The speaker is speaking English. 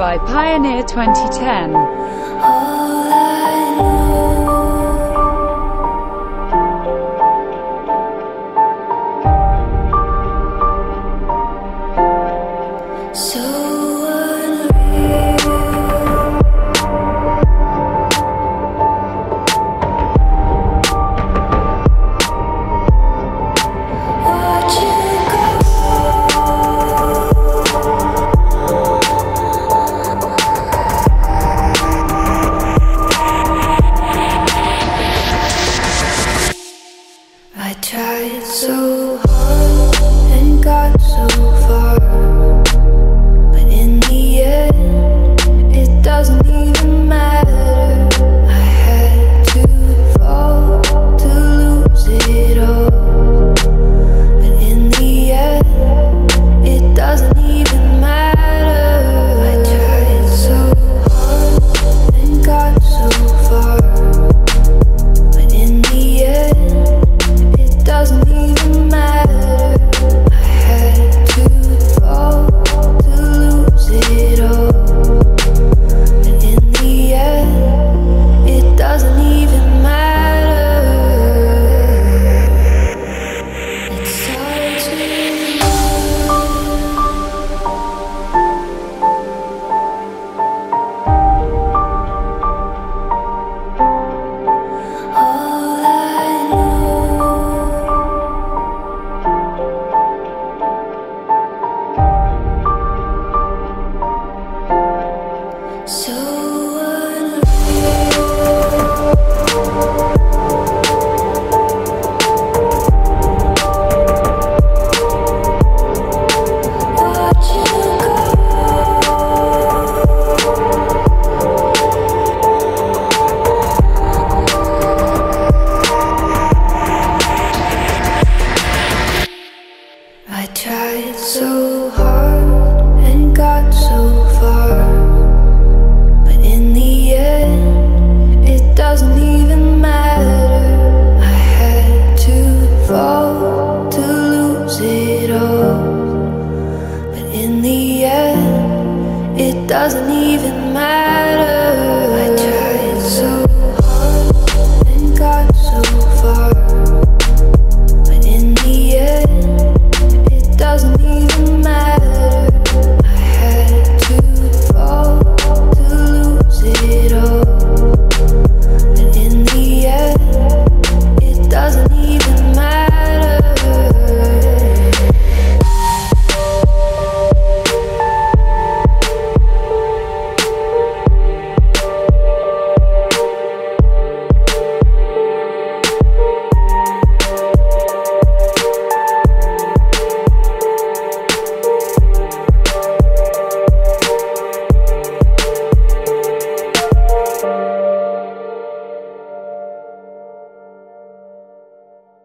by Pioneer 2010. I tried so hard and got so far, but in the end, it doesn't even matter. I had to fall to lose it all, but in the end, it doesn't even matter. I tried so hard and got so far, but in the end, doesn't even matter. I had to fall to lose it all, but in the end, it doesn't even matter. It starts with all I know. So unreal. Watch you go. I tried so hard and got so far, but in the end, it doesn't